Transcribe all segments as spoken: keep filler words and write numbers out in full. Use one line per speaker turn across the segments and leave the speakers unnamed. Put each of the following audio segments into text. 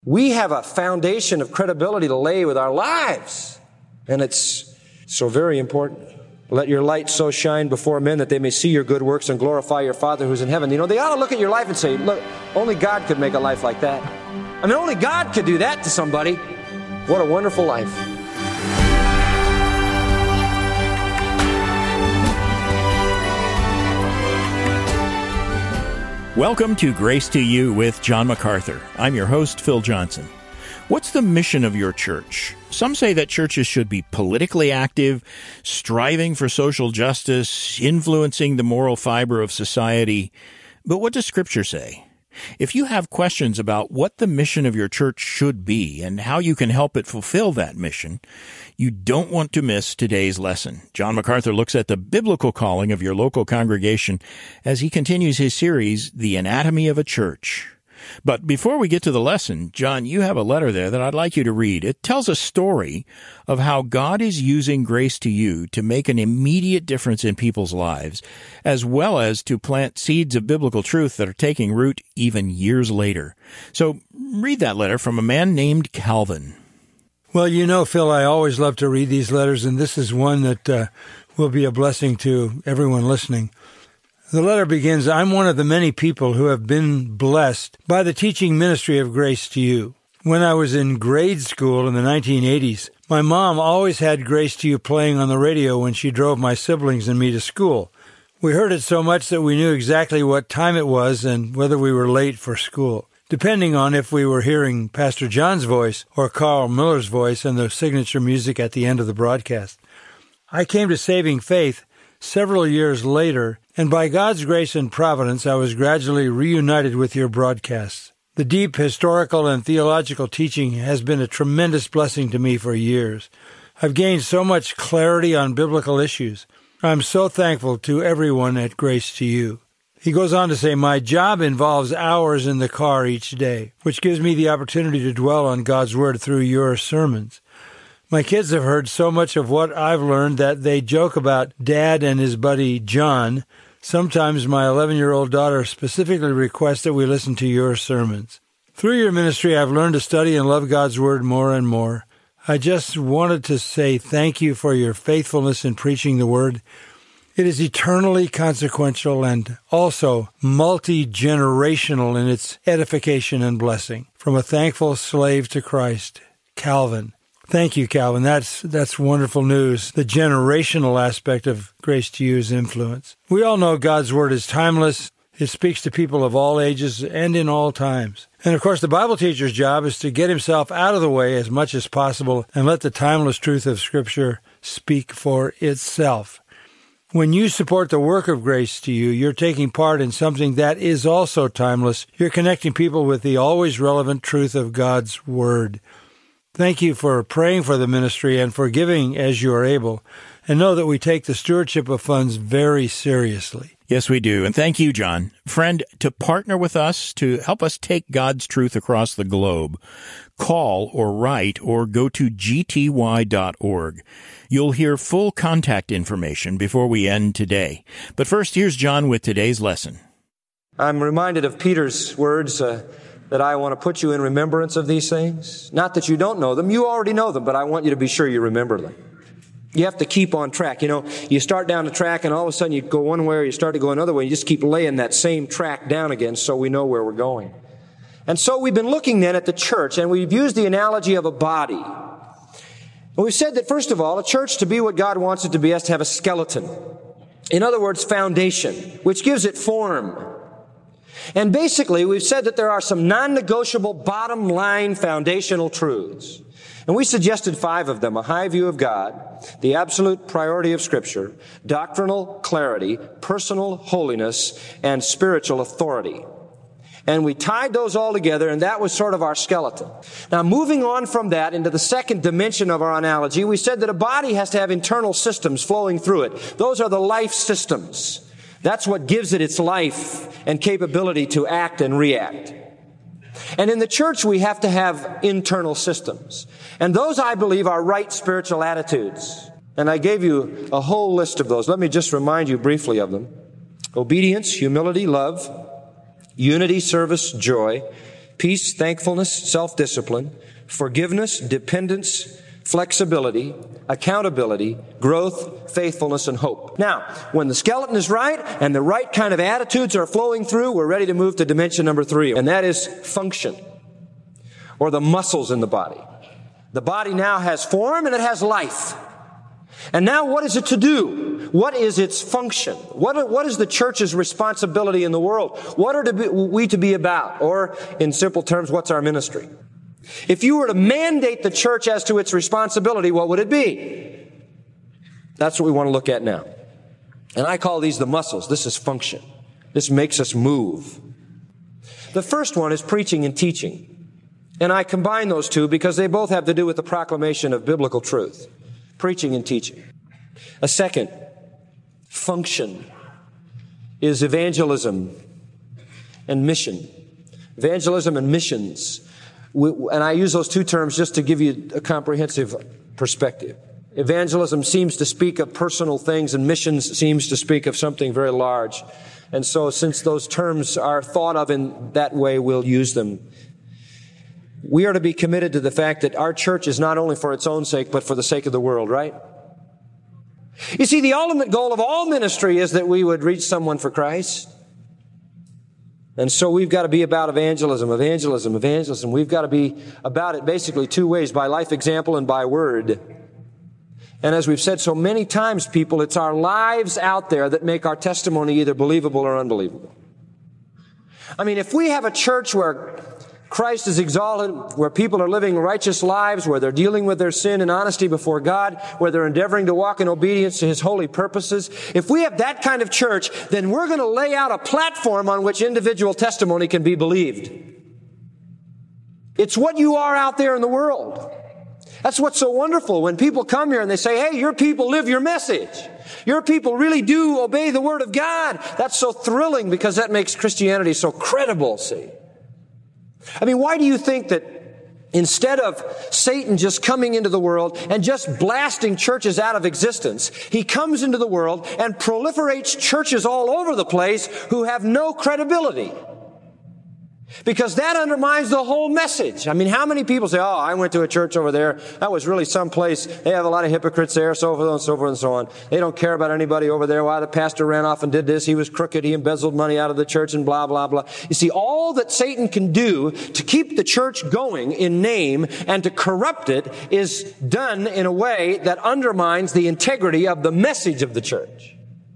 We have a foundation of credibility to lay with our lives. And it's so very important. Let your light so shine before men that they may see your good works and glorify your Father who's in heaven. You know, they ought to look at your life and say, look, only God could make a life like that. I mean, only God could do that to somebody. What a wonderful life.
Welcome to Grace to You with John MacArthur. I'm your host, Phil Johnson. What's the mission of your church? Some say that churches should be politically active, striving for social justice, influencing the moral fiber of society. But what does Scripture say? If you have questions about what the mission of your church should be and how you can help it fulfill that mission, you don't want to miss today's lesson. John MacArthur looks at the biblical calling of your local congregation as he continues his series, The Anatomy of a Church. But before we get to the lesson, John, you have a letter there that I'd like you to read. It tells a story of how God is using Grace to You to make an immediate difference in people's lives, as well as to plant seeds of biblical truth that are taking root even years later. So read that letter from a man named Calvin.
Well, you know, Phil, I always love to read these letters, and this is one that uh, will be a blessing to everyone listening. The letter begins, I'm one of the many people who have been blessed by the teaching ministry of Grace to You. When I was in grade school in the nineteen eighties, my mom always had Grace to You playing on the radio when she drove my siblings and me to school. We heard it so much that we knew exactly what time it was and whether we were late for school, depending on if we were hearing Pastor John's voice or Carl Miller's voice and the signature music at the end of the broadcast. I came to saving faith several years later, and by God's grace and providence, I was gradually reunited with your broadcasts. The deep historical and theological teaching has been a tremendous blessing to me for years. I've gained so much clarity on biblical issues. I'm so thankful to everyone at Grace to You. He goes on to say, my job involves hours in the car each day, which gives me the opportunity to dwell on God's Word through your sermons. My kids have heard so much of what I've learned that they joke about Dad and his buddy John. Sometimes my eleven-year-old daughter specifically requests that we listen to your sermons. Through your ministry, I've learned to study and love God's Word more and more. I just wanted to say thank you for your faithfulness in preaching the Word. It is eternally consequential and also multi-generational in its edification and blessing. From a thankful slave to Christ, Calvin. Thank you, Calvin. That's that's wonderful news, the generational aspect of Grace to You's influence. We all know God's Word is timeless. It speaks to people of all ages and in all times. And, of course, the Bible teacher's job is to get himself out of the way as much as possible and let the timeless truth of Scripture speak for itself. When you support the work of Grace to You, you're taking part in something that is also timeless. You're connecting people with the always relevant truth of God's Word. Thank you for praying for the ministry and for giving as you are able. And know that we take the stewardship of funds very seriously.
Yes, we do. And thank you, John. Friend, to partner with us to help us take God's truth across the globe, call or write or go to g t y dot org. You'll hear full contact information before we end today. But first, here's John with today's lesson.
I'm reminded of Peter's words, uh, that I want to put you in remembrance of these things. Not that you don't know them. You already know them, but I want you to be sure you remember them. You have to keep on track. You know, you start down the track and all of a sudden you go one way or you start to go another way. You just keep laying that same track down again so we know where we're going. And so we've been looking then at the church, and we've used the analogy of a body. And we've said that, first of all, a church, to be what God wants it to be, has to have a skeleton. In other words, foundation, which gives it form. And basically, we've said that there are some non-negotiable bottom line foundational truths. And we suggested five of them: a high view of God, the absolute priority of Scripture, doctrinal clarity, personal holiness, and spiritual authority. And we tied those all together, and that was sort of our skeleton. Now, moving on from that into the second dimension of our analogy, we said that a body has to have internal systems flowing through it. Those are the life systems. That's what gives it its life and capability to act and react. And in the church, we have to have internal systems. And those, I believe, are right spiritual attitudes. And I gave you a whole list of those. Let me just remind you briefly of them. Obedience, humility, love, unity, service, joy, peace, thankfulness, self-discipline, forgiveness, dependence, flexibility, accountability, growth, faithfulness, and hope. Now, when the skeleton is right and the right kind of attitudes are flowing through, we're ready to move to dimension number three, and that is function, or the muscles in the body. The body now has form and it has life. And now what is it to do? What is its function? What, what is the church's responsibility in the world? What are to be, we to be about? Or, in simple terms, what's our ministry? If you were to mandate the church as to its responsibility, what would it be? That's what we want to look at now. And I call these the muscles. This is function. This makes us move. The first one is preaching and teaching. And I combine those two because they both have to do with the proclamation of biblical truth. Preaching and teaching. A second function is evangelism and mission. Evangelism and missions. And I use those two terms just to give you a comprehensive perspective. Evangelism seems to speak of personal things, and missions seems to speak of something very large. And so since those terms are thought of in that way, we'll use them. We are to be committed to the fact that our church is not only for its own sake, but for the sake of the world, right? You see, the ultimate goal of all ministry is that we would reach someone for Christ. And so we've got to be about evangelism, evangelism, evangelism. We've got to be about it basically two ways, by life example and by word. And as we've said so many times, people, it's our lives out there that make our testimony either believable or unbelievable. I mean, if we have a church where Christ is exalted, where people are living righteous lives, where they're dealing with their sin in honesty before God, where they're endeavoring to walk in obedience to His holy purposes. If we have that kind of church, then we're going to lay out a platform on which individual testimony can be believed. It's what you are out there in the world. That's what's so wonderful when people come here and they say, hey, your people live your message. Your people really do obey the Word of God. That's so thrilling because that makes Christianity so credible, see. I mean, why do you think that instead of Satan just coming into the world and just blasting churches out of existence, he comes into the world and proliferates churches all over the place who have no credibility? Because that undermines the whole message. I mean, how many people say, oh, I went to a church over there. That was really some place. They have a lot of hypocrites there, so forth and so forth and so on. They don't care about anybody over there. Why the pastor ran off and did this. He was crooked. He embezzled money out of the church and blah, blah, blah. You see, all that Satan can do to keep the church going in name and to corrupt it is done in a way that undermines the integrity of the message of the church.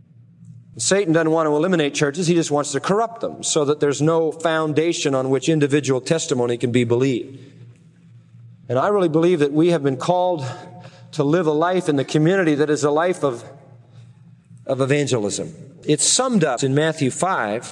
Satan doesn't want to eliminate churches. He just wants to corrupt them so that there's no foundation on which individual testimony can be believed. And I really believe that we have been called to live a life in the community that is a life of, of evangelism. It's summed up in Matthew five,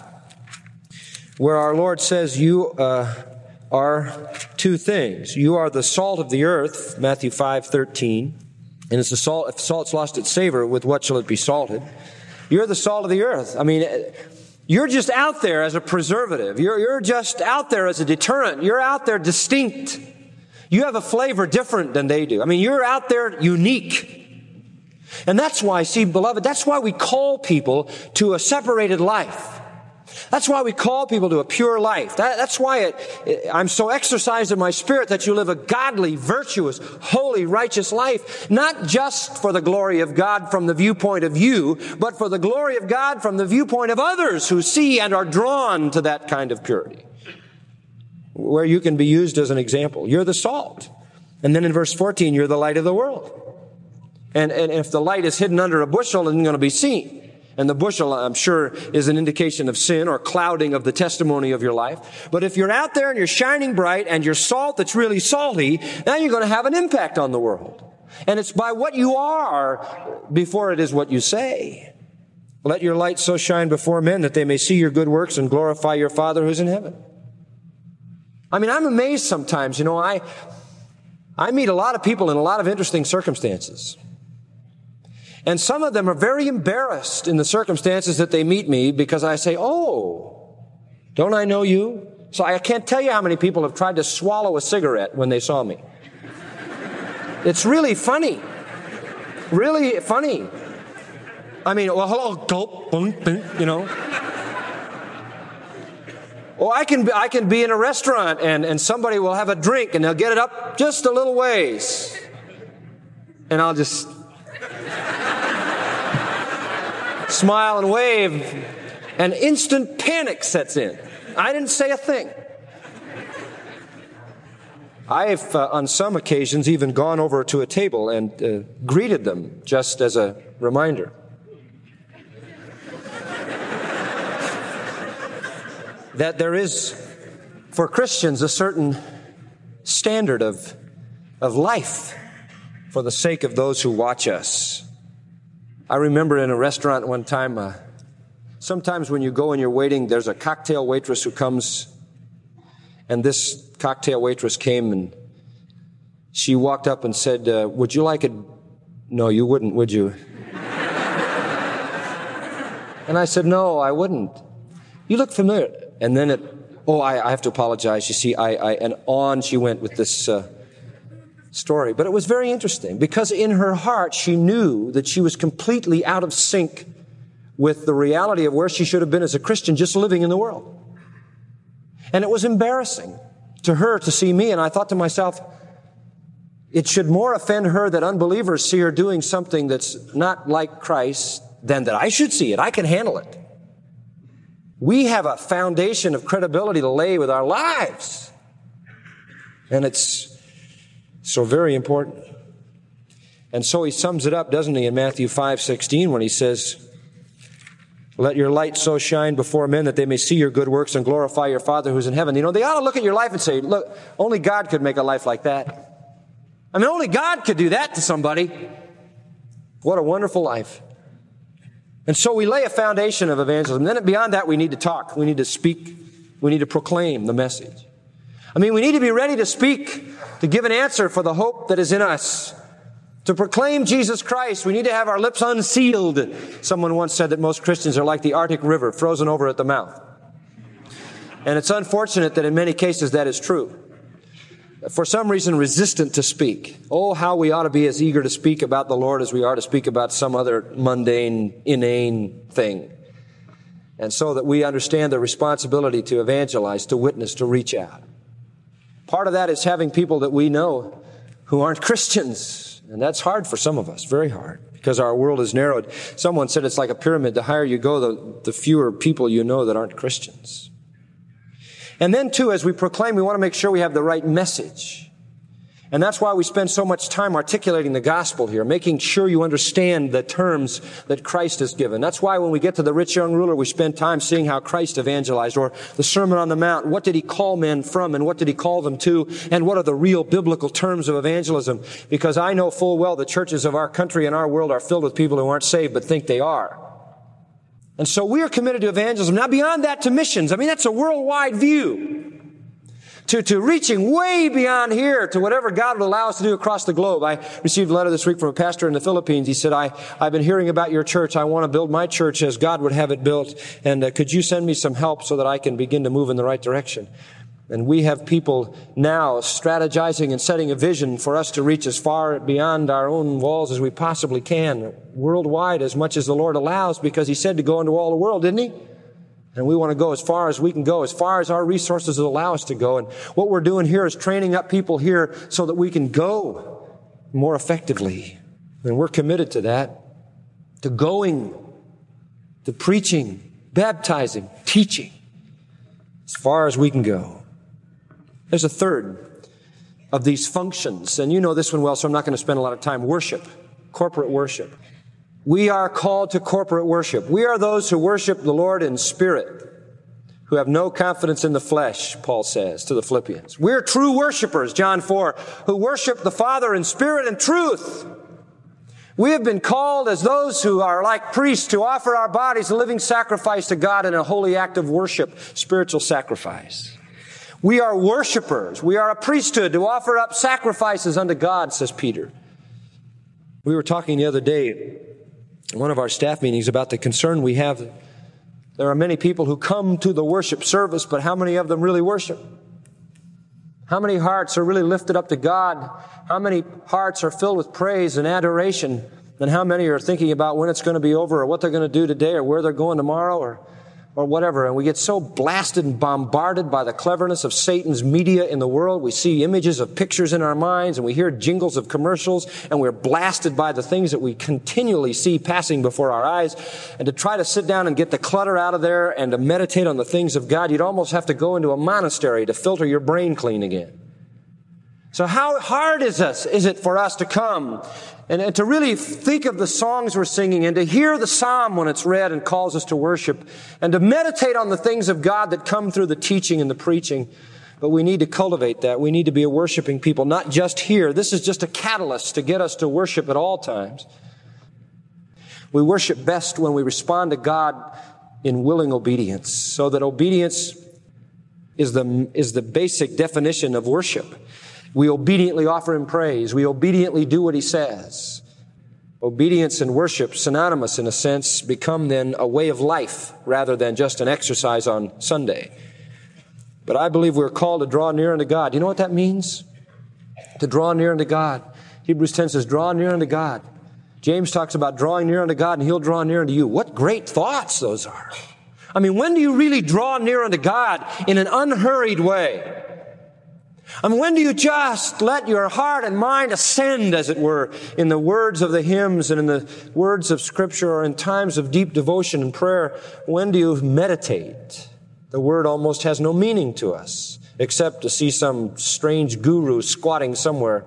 where our Lord says, you uh, are two things. You are the salt of the earth, Matthew five thirteen. And it's the salt, if salt's lost its savor, with what shall it be salted? You're the salt of the earth. I mean, you're just out there as a preservative. You're, you're just out there as a deterrent. You're out there distinct. You have a flavor different than they do. I mean, you're out there unique. And that's why, see, beloved, that's why we call people to a separated life. That's why we call people to a pure life. That, that's why it, it, I'm so exercised in my spirit that you live a godly, virtuous, holy, righteous life, not just for the glory of God from the viewpoint of you, but for the glory of God from the viewpoint of others who see and are drawn to that kind of purity, where you can be used as an example. You're the salt. And then in verse fourteen, you're the light of the world. And, and if the light is hidden under a bushel, it's going to be seen. And the bushel, I'm sure, is an indication of sin or clouding of the testimony of your life. But if you're out there and you're shining bright and you're salt that's really salty, now you're going to have an impact on the world. And it's by what you are before it is what you say. Let your light so shine before men that they may see your good works and glorify your Father who's in heaven. I mean, I'm amazed sometimes. You know, I, I meet a lot of people in a lot of interesting circumstances. And some of them are very embarrassed in the circumstances that they meet me because I say, oh, don't I know you? So I can't tell you how many people have tried to swallow a cigarette when they saw me. It's really funny. Really funny. I mean, well, hello, gulp, boom, boom, you know. Oh, I can, I can be in a restaurant and, and somebody will have a drink and they'll get it up just a little ways. And I'll just smile and wave, and instant panic sets in. I didn't say a thing. I've, uh, on some occasions, even gone over to a table and uh, greeted them just as a reminder. That there is, for Christians, a certain standard of, of life for the sake of those who watch us. I remember in a restaurant one time, uh, sometimes when you go and you're waiting, there's a cocktail waitress who comes, and this cocktail waitress came and she walked up and said, uh, would you like a... No, you wouldn't, would you? And I said, no, I wouldn't. You look familiar. And then it, oh, I, I have to apologize. You see, I, I, and on she went with this uh, story. But it was very interesting because in her heart, she knew that she was completely out of sync with the reality of where she should have been as a Christian, just living in the world. And it was embarrassing to her to see me. And I thought to myself, it should more offend her that unbelievers see her doing something that's not like Christ than that I should see it. I can handle it. We have a foundation of credibility to lay with our lives. And it's so very important. And so he sums it up, doesn't he, in Matthew five sixteen when he says, let your light so shine before men that they may see your good works and glorify your Father who's in heaven. You know, they ought to look at your life and say, look, only God could make a life like that. I mean, only God could do that to somebody. What a wonderful life. And so we lay a foundation of evangelism. Then beyond that, we need to talk. We need to speak. We need to proclaim the message. I mean, we need to be ready to speak, to give an answer for the hope that is in us. To proclaim Jesus Christ, we need to have our lips unsealed. Someone once said that most Christians are like the Arctic River, frozen over at the mouth. And it's unfortunate that in many cases that is true. For some reason, resistant to speak. Oh, how we ought to be as eager to speak about the Lord as we are to speak about some other mundane, inane thing. And so that we understand the responsibility to evangelize, to witness, to reach out. Part of that is having people that we know who aren't Christians. And that's hard for some of us, very hard, because our world is narrowed. Someone said it's like a pyramid. The higher you go, the, the fewer people you know that aren't Christians. And then, too, as we proclaim, we want to make sure we have the right message. And that's why we spend so much time articulating the gospel here, making sure you understand the terms that Christ has given. That's why when we get to the rich young ruler, we spend time seeing how Christ evangelized, or the Sermon on the Mount. What did he call men from, and what did he call them to, and what are the real biblical terms of evangelism? Because I know full well the churches of our country and our world are filled with people who aren't saved but think they are. And so we are committed to evangelism. Now beyond that, to missions. I mean, that's a worldwide view. To, to reaching way beyond here to whatever God would allow us to do across the globe. I received a letter this week from a pastor in the Philippines. He said, I, I've been hearing about your church. I want to build my church as God would have it built. And uh, could you send me some help so that I can begin to move in the right direction? And we have people now strategizing and setting a vision for us to reach as far beyond our own walls as we possibly can, worldwide as much as the Lord allows, because he said to go into all the world, didn't he? And we want to go as far as we can go, as far as our resources will allow us to go. And what we're doing here is training up people here so that we can go more effectively. And we're committed to that, to going, to preaching, baptizing, teaching, as far as we can go. There's a third of these functions, and you know this one well, so I'm not going to spend a lot of time. Worship, corporate worship. We are called to corporate worship. We are those who worship the Lord in spirit, who have no confidence in the flesh, Paul says to the Philippians. We're true worshipers, John four, who worship the Father in spirit and truth. We have been called as those who are like priests to offer our bodies a living sacrifice to God in a holy act of worship, spiritual sacrifice. We are worshipers. We are a priesthood to offer up sacrifices unto God, says Peter. We were talking the other day in one of our staff meetings about the concern we have. There are many people who come to the worship service, but how many of them really worship? How many hearts are really lifted up to God? How many hearts are filled with praise and adoration? And how many are thinking about when it's going to be over, or what they're going to do today, or where they're going tomorrow, or or whatever, and we get so blasted and bombarded by the cleverness of Satan's media in the world. We see images of pictures in our minds, and we hear jingles of commercials, and we're blasted by the things that we continually see passing before our eyes. And to try to sit down and get the clutter out of there and to meditate on the things of God, you'd almost have to go into a monastery to filter your brain clean again. So how hard is us, is it for us to come and, and to really think of the songs we're singing and to hear the psalm when it's read and calls us to worship and to meditate on the things of God that come through the teaching and the preaching. But we need to cultivate that. We need to be a worshiping people, not just here. This is just a catalyst to get us to worship at all times. We worship best when we respond to God in willing obedience, so that obedience is the, is the basic definition of worship. We obediently offer Him praise. We obediently do what He says. Obedience and worship, synonymous in a sense, become then a way of life rather than just an exercise on Sunday. But I believe we're called to draw near unto God. You know what that means? To draw near unto God. Hebrews ten says, draw near unto God. James talks about drawing near unto God and He'll draw near unto you. What great thoughts those are. I mean, when do you really draw near unto God in an unhurried way? I mean, when do you just let your heart and mind ascend, as it were, in the words of the hymns and in the words of Scripture or in times of deep devotion and prayer? When do you meditate? The word almost has no meaning to us, except to see some strange guru squatting somewhere.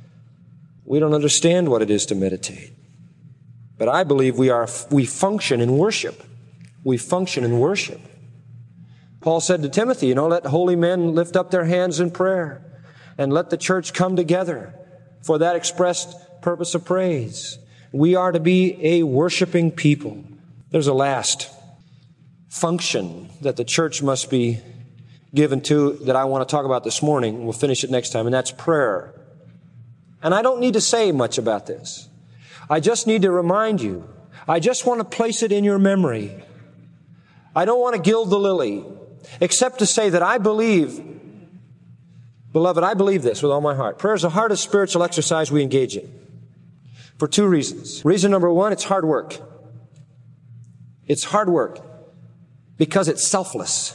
We don't understand what it is to meditate. But I believe we are, we function in worship. We function in worship. Paul said to Timothy, you know, let holy men lift up their hands in prayer and let the church come together for that expressed purpose of praise. We are to be a worshiping people. There's a last function that the church must be given to that I want to talk about this morning. We'll finish it next time, and that's prayer. And I don't need to say much about this. I just need to remind you. I just want to place it in your memory. I don't want to gild the lily, except to say that I believe, beloved, I believe this with all my heart. Prayer is the hardest spiritual exercise we engage in for two reasons. Reason number one, it's hard work. It's hard work because it's selfless.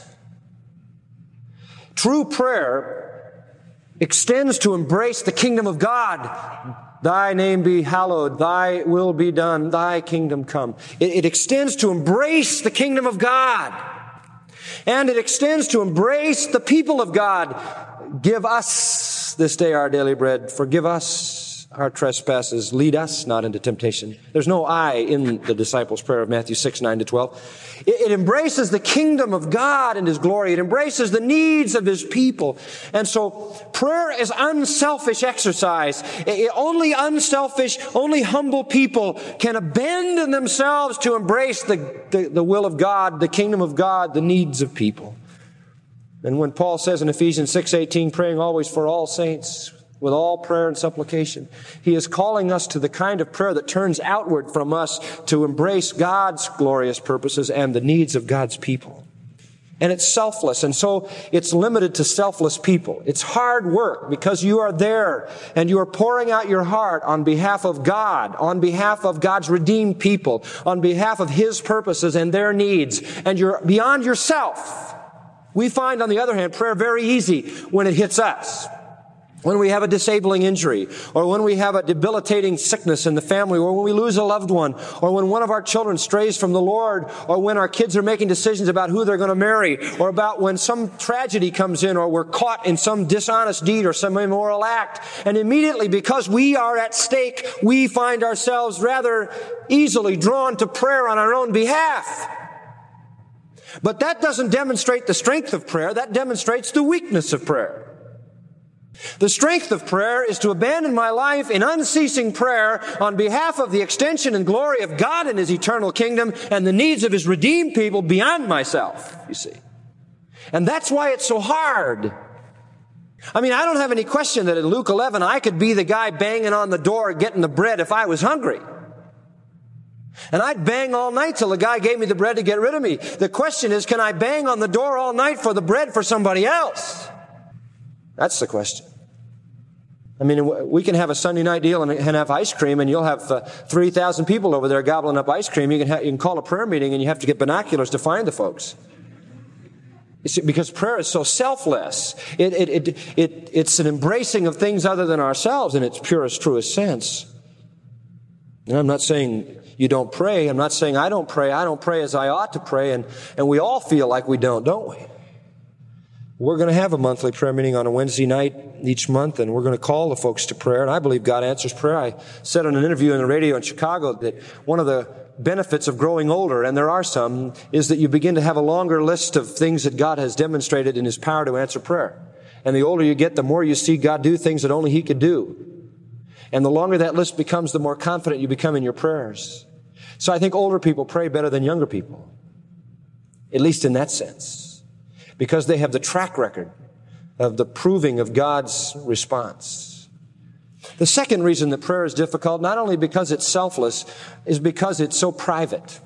True prayer extends to embrace the kingdom of God. Thy name be hallowed, thy will be done, thy kingdom come. It, it extends to embrace the kingdom of God. And it extends to embrace the people of God. Give us this day our daily bread. Forgive us our trespasses. Lead us not into temptation. There's no I in the disciples' prayer of Matthew six, nine to twelve. It, it embraces the kingdom of God and His glory. It embraces the needs of His people. And so prayer is unselfish exercise. It, it, only unselfish, only humble people can abandon themselves to embrace the, the, the will of God, the kingdom of God, the needs of people. And when Paul says in Ephesians six eighteen, praying always for all saints, with all prayer and supplication, he is calling us to the kind of prayer that turns outward from us to embrace God's glorious purposes and the needs of God's people. And it's selfless, and so it's limited to selfless people. It's hard work because you are there and you are pouring out your heart on behalf of God, on behalf of God's redeemed people, on behalf of His purposes and their needs, and you're beyond yourself. We find, on the other hand, prayer very easy when it hits us. When we have a disabling injury, or when we have a debilitating sickness in the family, or when we lose a loved one, or when one of our children strays from the Lord, or when our kids are making decisions about who they're going to marry, or about when some tragedy comes in, or we're caught in some dishonest deed or some immoral act. And immediately, because we are at stake, we find ourselves rather easily drawn to prayer on our own behalf. But that doesn't demonstrate the strength of prayer. That demonstrates the weakness of prayer. The strength of prayer is to abandon my life in unceasing prayer on behalf of the extension and glory of God and His eternal kingdom and the needs of His redeemed people beyond myself, you see. And that's why it's so hard. I mean, I don't have any question that in Luke eleven, I could be the guy banging on the door getting the bread if I was hungry. And I'd bang all night till the guy gave me the bread to get rid of me. The question is, can I bang on the door all night for the bread for somebody else? That's the question. I mean, we can have a Sunday night deal and have ice cream, and you'll have uh, three thousand people over there gobbling up ice cream. You can, ha- you can call a prayer meeting, and you have to get binoculars to find the folks. It's because prayer is so selfless. It, it, it, it, it's an embracing of things other than ourselves in its purest, truest sense. And I'm not saying you don't pray. I'm not saying I don't pray. I don't pray as I ought to pray, and, and we all feel like we don't, don't we? We're going to have a monthly prayer meeting on a Wednesday night each month, and we're going to call the folks to prayer, and I believe God answers prayer. I said on an interview in the radio in Chicago that one of the benefits of growing older, and there are some, is that you begin to have a longer list of things that God has demonstrated in His power to answer prayer. And the older you get, the more you see God do things that only He could do. And the longer that list becomes, the more confident you become in your prayers. So I think older people pray better than younger people, at least in that sense, because they have the track record of the proving of God's response. The second reason that prayer is difficult, not only because it's selfless, is because it's so private.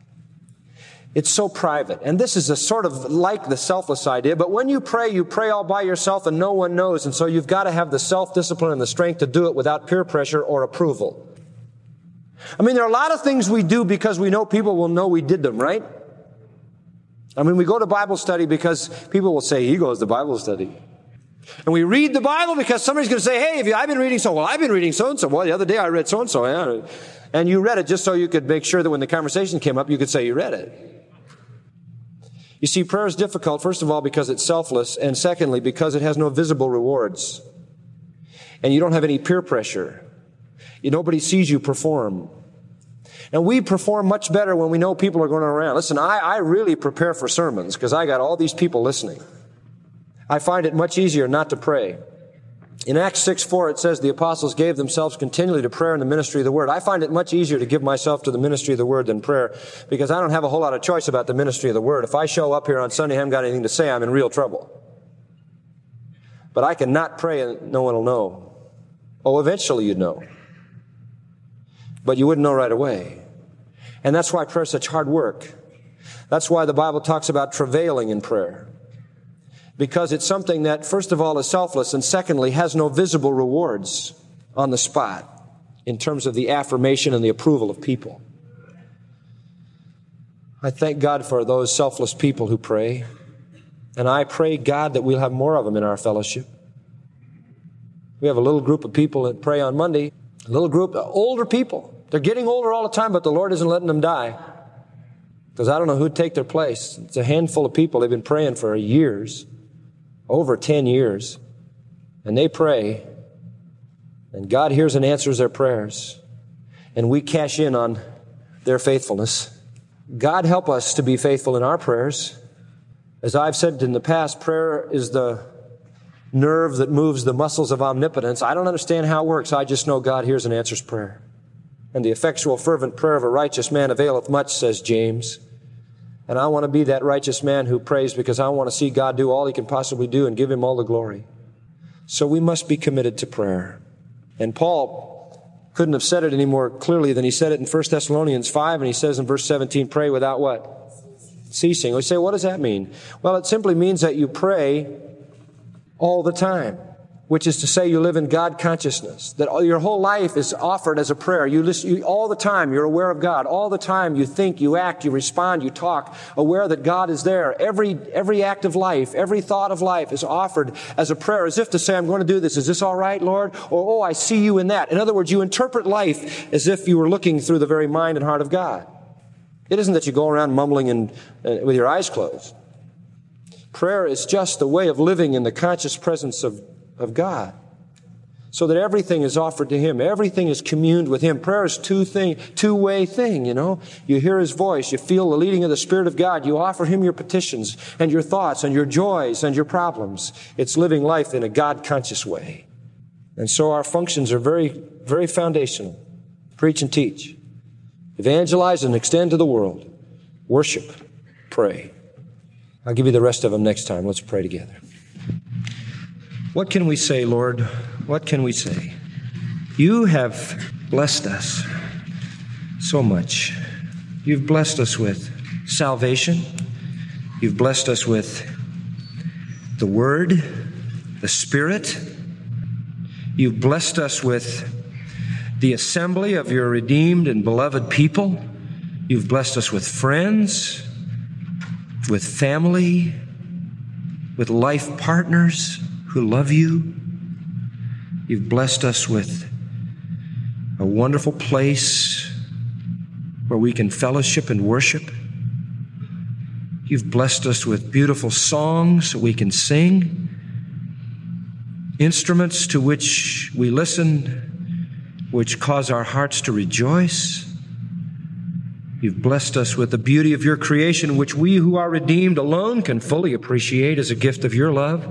It's so private. And this is a sort of like the selfless idea, but when you pray, you pray all by yourself and no one knows, and so you've got to have the self-discipline and the strength to do it without peer pressure or approval. I mean, there are a lot of things we do because we know people will know we did them, right? I mean, we go to Bible study because people will say, he goes to Bible study. And we read the Bible because somebody's going to say, hey, have you, I've been reading so, well, I've been reading so-and-so. Well, the other day I read so-and-so. Yeah. And you read it just so you could make sure that when the conversation came up, you could say you read it. You see, prayer is difficult, first of all, because it's selfless, and secondly, because it has no visible rewards. And you don't have any peer pressure. You, nobody sees you perform. And we perform much better when we know people are going around. Listen, I, I really prepare for sermons because I got all these people listening. I find it much easier not to pray. In Acts six four, it says the apostles gave themselves continually to prayer and the ministry of the word. I find it much easier to give myself to the ministry of the word than prayer because I don't have a whole lot of choice about the ministry of the word. If I show up here on Sunday and haven't got anything to say, I'm in real trouble. But I can not pray and no one will know. Oh, eventually you'd know. But you wouldn't know right away. And that's why prayer is such hard work. That's why the Bible talks about travailing in prayer. Because it's something that, first of all, is selfless, and secondly, has no visible rewards on the spot in terms of the affirmation and the approval of people. I thank God for those selfless people who pray. And I pray, God, that we'll have more of them in our fellowship. We have a little group of people that pray on Monday. A little group of older people. They're getting older all the time, but the Lord isn't letting them die. Because I don't know who'd take their place. It's a handful of people. They've been praying for years, over ten years. And they pray, and God hears and answers their prayers. And we cash in on their faithfulness. God help us to be faithful in our prayers. As I've said in the past, prayer is the nerve that moves the muscles of omnipotence. I don't understand how it works. I just know God hears and answers prayer. And the effectual, fervent prayer of a righteous man availeth much, says James. And I want to be that righteous man who prays because I want to see God do all He can possibly do and give Him all the glory. So we must be committed to prayer. And Paul couldn't have said it any more clearly than he said it in First Thessalonians five, and he says in verse seventeen, pray without what? Ceasing. We say, what does that mean? Well, it simply means that you pray all the time, which is to say you live in God consciousness, that your whole life is offered as a prayer. You listen, you, all the time you're aware of God. All the time you think, you act, you respond, you talk, aware that God is there. Every, every act of life, every thought of life is offered as a prayer, as if to say, I'm going to do this. Is this all right, Lord? Or, oh, I see you in that. In other words, you interpret life as if you were looking through the very mind and heart of God. It isn't that you go around mumbling and uh, with your eyes closed. Prayer is just the way of living in the conscious presence of, of God, so that everything is offered to Him. Everything is communed with Him. Prayer is two thing, two-way thing, you know. You hear His voice. You feel the leading of the Spirit of God. You offer Him your petitions and your thoughts and your joys and your problems. It's living life in a God-conscious way. And so our functions are very, very foundational. Preach and teach. Evangelize and extend to the world. Worship. Pray. I'll give you the rest of them next time. Let's pray together. What can we say, Lord? What can we say? You have blessed us so much. You've blessed us with salvation. You've blessed us with the Word, the Spirit. You've blessed us with the assembly of your redeemed and beloved people. You've blessed us with friends, with family, with life partners who love you. You've blessed us with a wonderful place where we can fellowship and worship. You've blessed us with beautiful songs that we can sing, instruments to which we listen, which cause our hearts to rejoice. You've blessed us with the beauty of your creation, which we who are redeemed alone can fully appreciate as a gift of your love.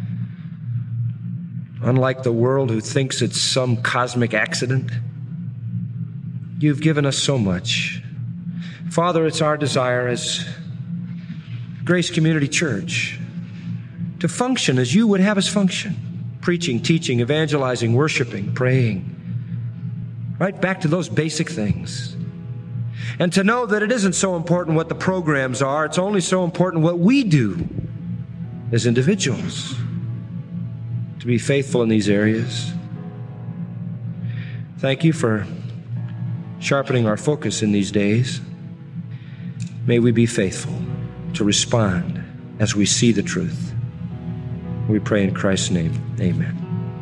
Unlike the world who thinks it's some cosmic accident, you've given us so much. Father, it's our desire as Grace Community Church to function as you would have us function. Preaching, teaching, evangelizing, worshiping, praying. Right back to those basic things. And to know that it isn't so important what the programs are, it's only so important what we do as individuals to be faithful in these areas. Thank you for sharpening our focus in these days. May we be faithful to respond as we see the truth. We pray in Christ's name. Amen.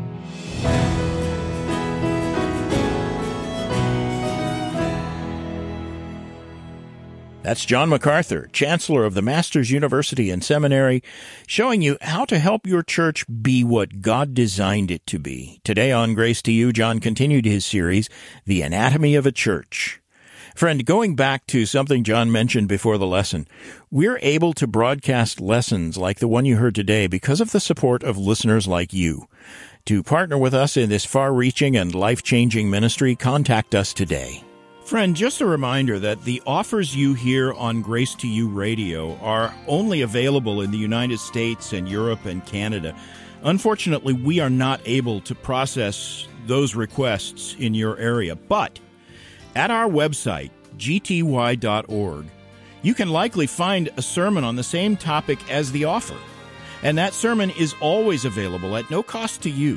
That's John MacArthur, Chancellor of the Masters University and Seminary, showing you how to help your church be what God designed it to be. Today on Grace to You, John continued his series, The Anatomy of a Church. Friend, going back to something John mentioned before the lesson, we're able to broadcast lessons like the one you heard today because of the support of listeners like you. To partner with us in this far-reaching and life-changing ministry, contact us today. Friend, just a reminder that the offers you hear on Grace to You Radio are only available in the United States and Europe and Canada. Unfortunately, we are not able to process those requests in your area, but at our website, g t y dot org, you can likely find a sermon on the same topic as the offer, and that sermon is always available at no cost to you.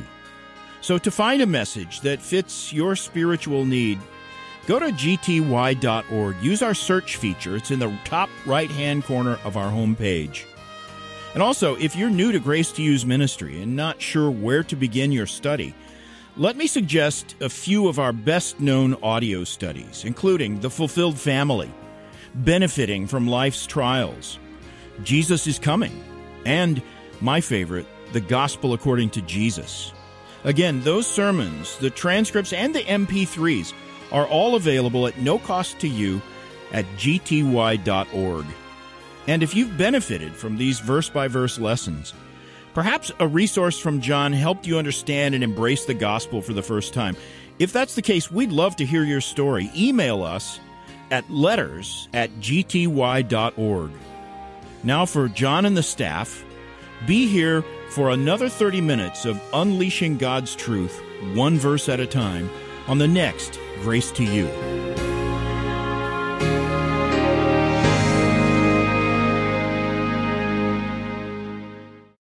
So to find a message that fits your spiritual need, go to g t y dot org. Use our search feature. It's in the top right-hand corner of our homepage. And also, if you're new to Grace to You's ministry and not sure where to begin your study, let me suggest a few of our best-known audio studies, including The Fulfilled Family, Benefiting from Life's Trials, Jesus is Coming, and my favorite, The Gospel According to Jesus. Again, those sermons, the transcripts, and the M P threes are all available at no cost to you at g t y dot org. And if you've benefited from these verse-by-verse lessons, perhaps a resource from John helped you understand and embrace the gospel for the first time. If that's the case, we'd love to hear your story. Email us at letters at g t y dot org. Now for John and the staff, be here for another thirty minutes of unleashing God's truth, one verse at a time, on the next Grace to You.